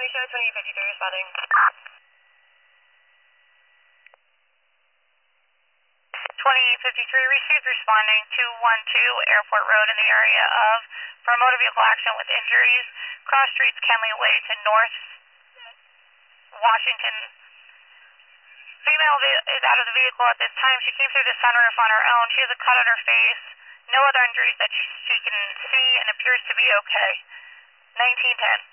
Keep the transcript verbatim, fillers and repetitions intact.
County Show twenty-eight fifty-three responding. twenty-eight fifty-three received, responding to one two Airport Road in the area of for a motor vehicle accident with injuries. Cross streets Kenley Way to North Washington. Female is out of the vehicle at this time. She came through the sunroof on her own. She has a cut on her face. No other injuries that she, she can see and appears to be okay. nineteen ten.